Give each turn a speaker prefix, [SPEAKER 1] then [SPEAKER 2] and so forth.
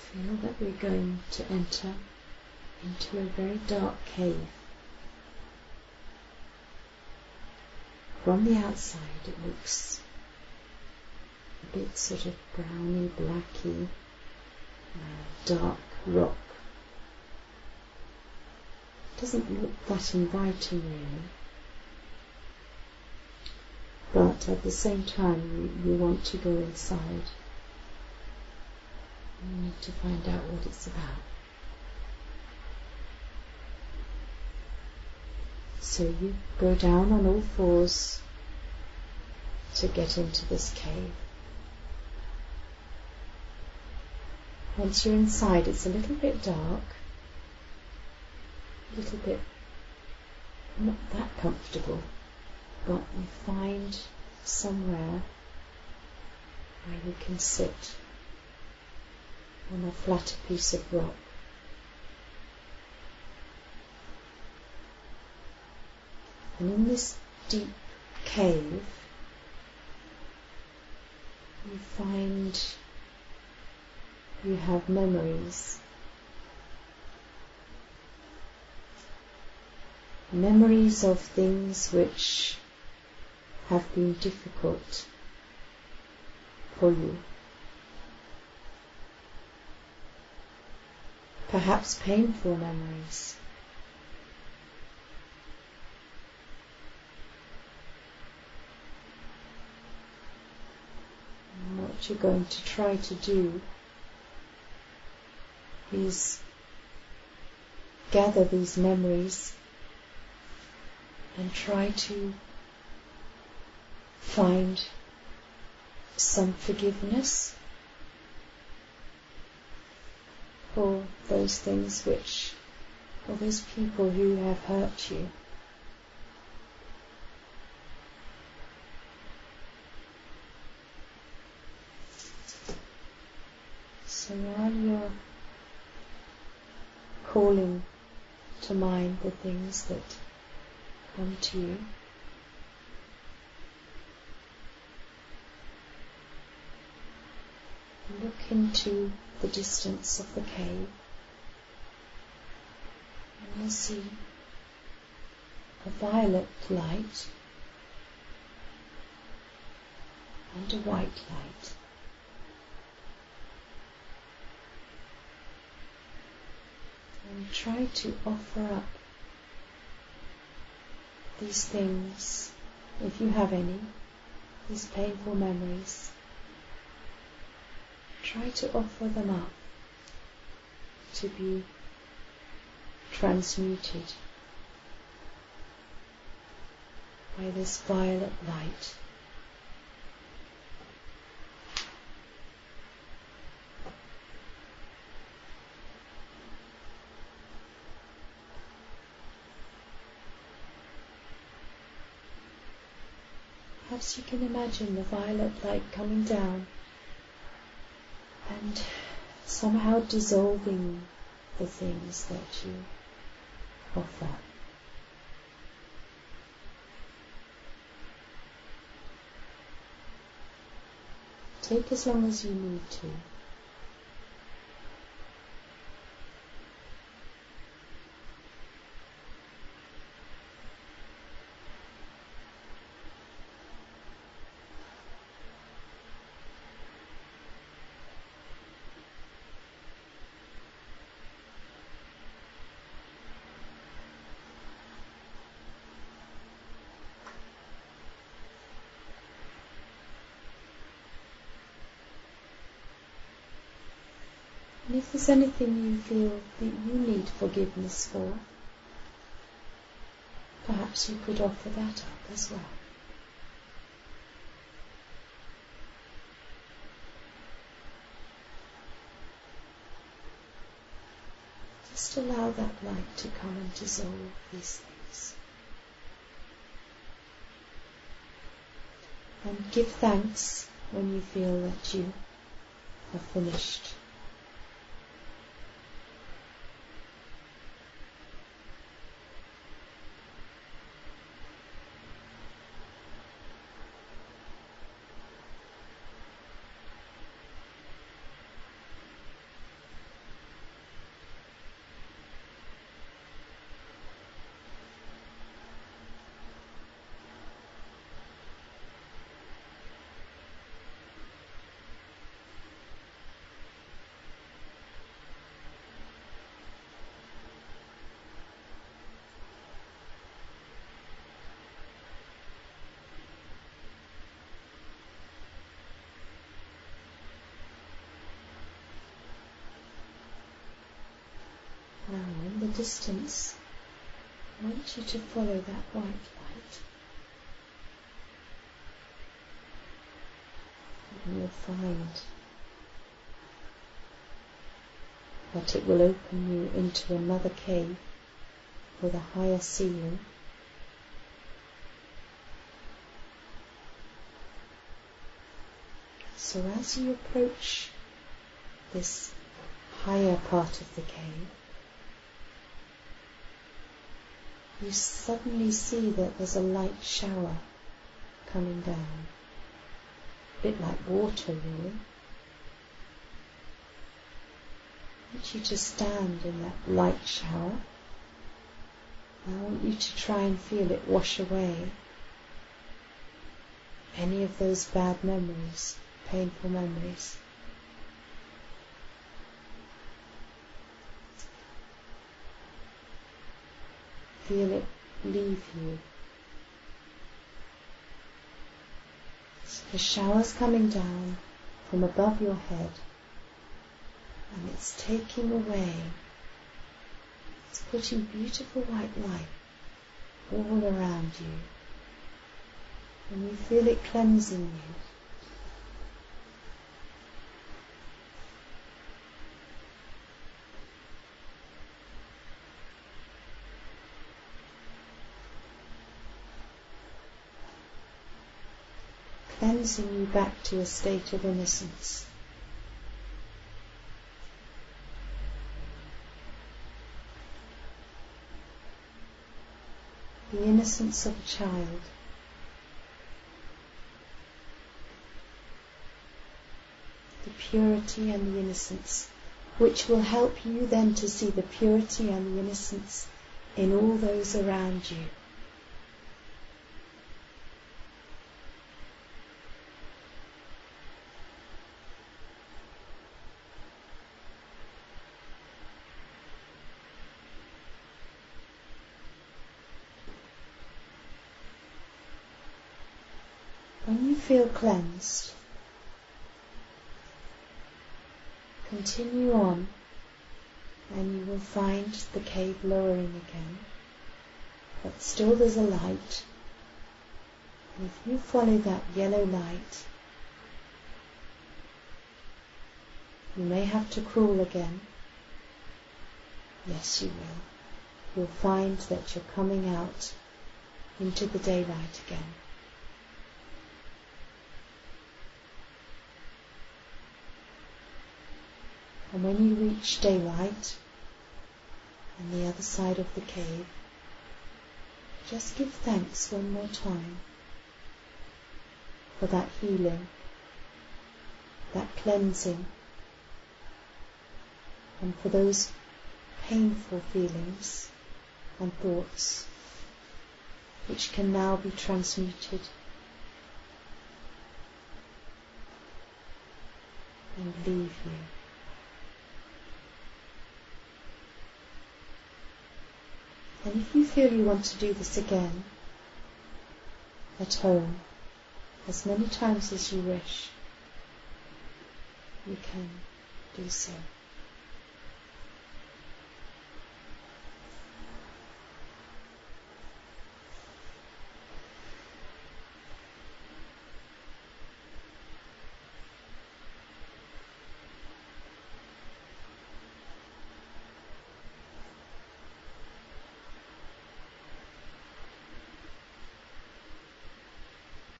[SPEAKER 1] Feel that we're going to enter into a very dark cave. From the outside it looks a bit sort of browny, blacky, dark rock. It doesn't look that inviting really, but at the same time you want to go inside. You need to find out what it's about. So you go down on all fours to get into this cave. Once you're inside, it's a little bit dark, a little bit not that comfortable, but you find somewhere where you can sit on a flatter piece of rock. And in this deep cave, you find you have memories. Memories of things which have been difficult for you. Perhaps painful memories. And what you're going to try to do is gather these memories and try to find some forgiveness for those things or those people who have hurt you. So while you're calling to mind the things that come to you, look into the distance of the cave, and you'll see a violet light and a white light. And try to offer up these things, if you have any, these painful memories. Try to offer them up to be transmuted by this violet light. Perhaps you can imagine the violet light coming down and somehow dissolving the things that you offer. Take as long as you need to. And if there's anything you feel that you need forgiveness for, perhaps you could offer that up as well. Just allow that light to come and dissolve these things. And give thanks when you feel that you have finished. Now, in the distance, I want you to follow that white light. And you'll find that it will open you into another cave with a higher ceiling. So as you approach this higher part of the cave, you suddenly see that there's a light shower coming down, a bit like water really. I want you to stand in that light shower. I want you to try and feel it wash away any of those bad memories, painful memories. Feel it leave you. So the shower's coming down from above your head, and it's taking away, it's putting beautiful white light all around you, and you feel it cleansing you. Cleansing you back to a state of innocence. The innocence of a child. The purity and the innocence, which will help you then to see the purity and the innocence in all those around you. When you feel cleansed, continue on, and you will find the cave lowering again, but still there's a light, and if you follow that yellow light, you may have to crawl again. Yes, you will. You'll find that you're coming out into the daylight again. And when you reach daylight and the other side of the cave, just give thanks one more time for that healing, that cleansing, and for those painful feelings and thoughts which can now be transmuted and leave you. And if you feel you want to do this again at home, as many times as you wish, you can do so.